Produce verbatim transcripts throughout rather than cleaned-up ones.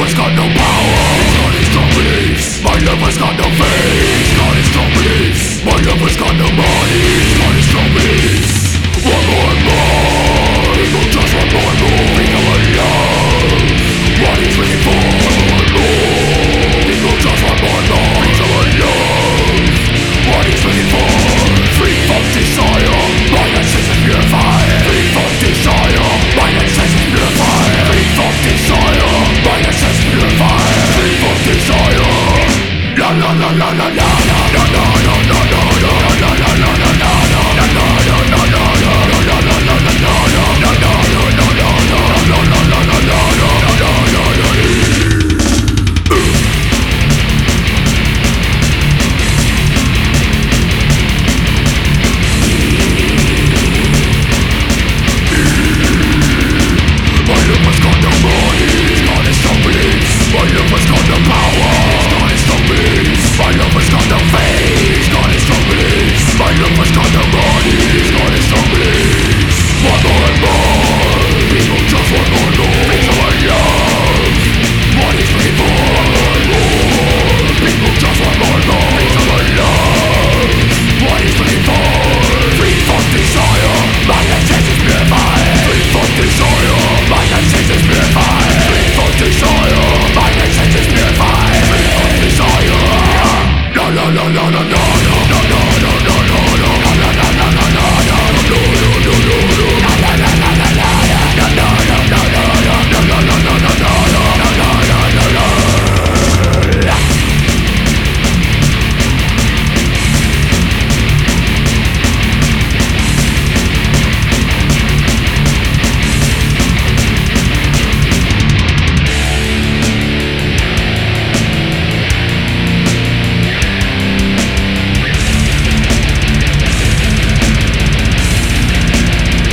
lover's got no power. He's got his strong beliefs. My lover's got no faith. He's got his strong beliefs. My lover's got no money. He's got his strong beliefs. One more and more. He will just want more and more. Think of a love. What he's looking for. One more and more. He will just want more and more. Think of a love. What he's looking for. Free from desire. Mind and senses purified. Free from desire. Mind and senses purified. Free from desire. Mind and senses purified. Free from desire. La la la la la la la la la la la la la la la la la la.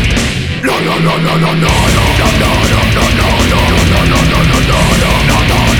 No no no no no no no no no no no no no no no no no no